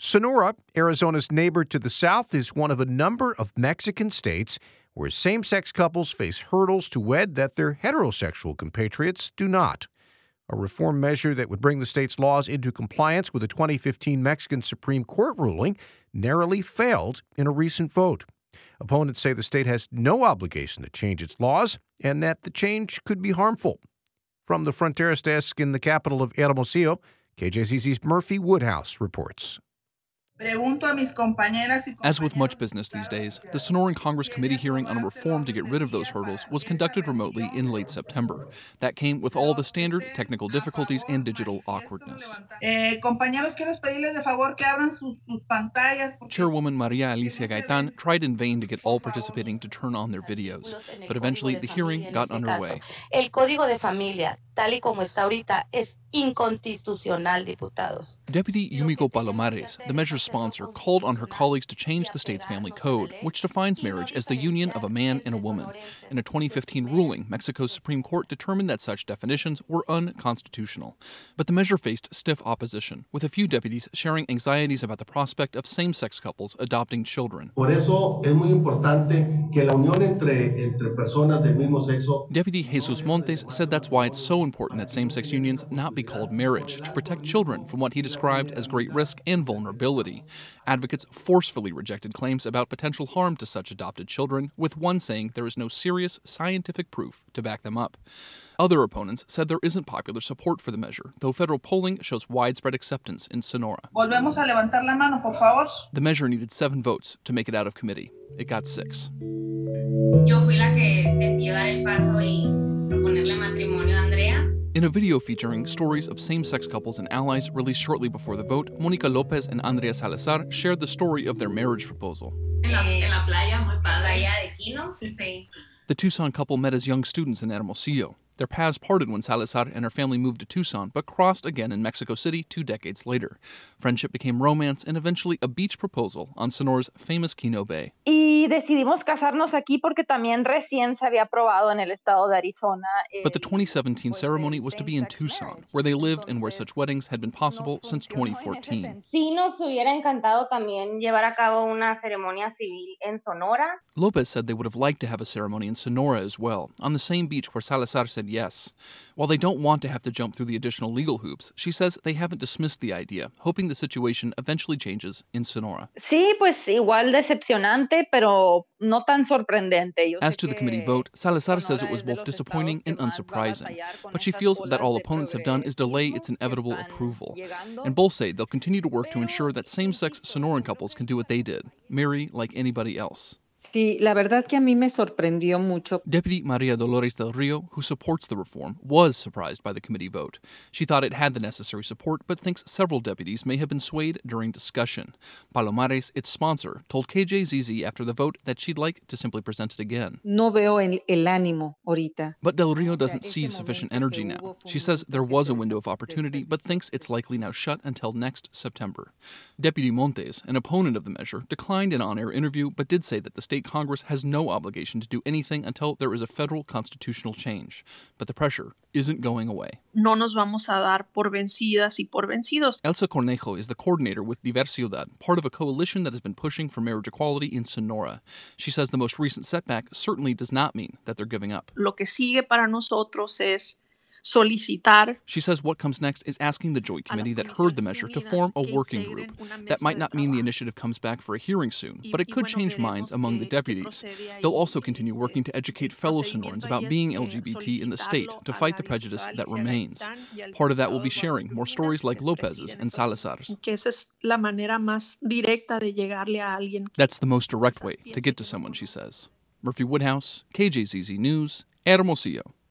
Sonora, Arizona's neighbor to the south, is one of a number of Mexican states where same-sex couples face hurdles to wed that their heterosexual compatriots do not. A reform measure that would bring the state's laws into compliance with a 2015 Mexican Supreme Court ruling narrowly failed in a recent vote. Opponents say the state has no obligation to change its laws and that the change could be harmful. From the Fronteras desk in the capital of Hermosillo, KJZZ's Murphy Woodhouse reports. As with much business these days, the Sonoran Congress Committee hearing on a reform to get rid of those hurdles was conducted remotely in late September. That came with all the standard technical difficulties and digital awkwardness. Chairwoman Maria Alicia Gaitan tried in vain to get all participating to turn on their videos, but eventually the hearing got underway. El Código de Familia, tal y como está ahorita, es inconstitucional, diputados. Deputy Yumiko Palomares, the measure's sponsor, called on her colleagues to change the state's family code, which defines marriage as the union of a man and a woman. In a 2015 ruling, Mexico's Supreme Court determined that such definitions were unconstitutional. But the measure faced stiff opposition, with a few deputies sharing anxieties about the prospect of same-sex couples adopting children. Por eso es muy importante que la unión entre personas del mismo sexo. Deputy Jesus Montes said that's why it's so important that same-sex unions not be called marriage, to protect children from what he described as great risk and vulnerability. Advocates forcefully rejected claims about potential harm to such adopted children, with one saying there is no serious scientific proof to back them up. Other opponents said there isn't popular support for the measure, though federal polling shows widespread acceptance in Sonora. Volvemos a levantar la mano, por favor. The measure needed 7 votes to make it out of committee. It got 6. Yo fui la que decidió dar el paso y proponerle matrimonio a Andrea. In a video featuring stories of same-sex couples and allies released shortly before the vote, Mónica López and Andrea Salazar shared the story of their marriage proposal. En la playa, muy padre. Playa de Quino, sí. The Tucson couple met as young students in Hermosillo. Their paths parted when Salazar and her family moved to Tucson, but crossed again in Mexico City 2 decades later. Friendship became romance and eventually a beach proposal on Sonora's famous Quino Bay. Y decidimos casarnos aquí porque también recién se había aprobado en el estado de Arizona. But the 2017 ceremony was to be in Tucson, where they lived and where such weddings had been possible since 2014. Sí nos hubiera encantado también llevar a cabo una ceremonia civil en Sonora. Lopez said they would have liked to have a ceremony in Sonora as well, on the same beach where Salazar said yes. While they don't want to have to jump through the additional legal hoops, she says they haven't dismissed the idea, hoping the situation eventually changes in Sonora. Sí, pues igual decepcionante, pero no tan sorprendente. As to the committee vote, Salazar says it was both disappointing and unsurprising, but she feels that all opponents have done is delay its inevitable approval. And both say they'll continue to work to ensure that same-sex Sonoran couples can do what they did, marry like anybody else. Sí, la verdad que a mí me sorprendió mucho. Deputy Maria Dolores del Rio, who supports the reform, was surprised by the committee vote. She thought it had the necessary support, but thinks several deputies may have been swayed during discussion. Palomares, its sponsor, told KJZZ after the vote that she'd like to simply present it again. No veo el ánimo ahorita. But Del Rio doesn't see sufficient energy now. She says there was a window of opportunity, but thinks it's likely now shut until next September. Deputy Montes, an opponent of the measure, declined an on-air interview, but did say that the state Congress has no obligation to do anything until there is a federal constitutional change. But the pressure isn't going away. No nos vamos a dar por vencidas y por vencidos. Elsa Cornejo is the coordinator with Diversidad, part of a coalition that has been pushing for marriage equality in Sonora. She says the most recent setback certainly does not mean that they're giving up. Lo que sigue para nosotros es solicitar. She says what comes next is asking the Joint Committee that heard the measure to form a working group. That might not mean the initiative comes back for a hearing soon, but it could change minds among the deputies. They'll also continue working to educate fellow Sonorans about being LGBT in the state to fight the prejudice that remains. Part of that will be sharing more stories like Lopez's and Salazar's. That's the most direct way to get to someone, she says. Murphy Woodhouse, KJZZ News, Hermosillo.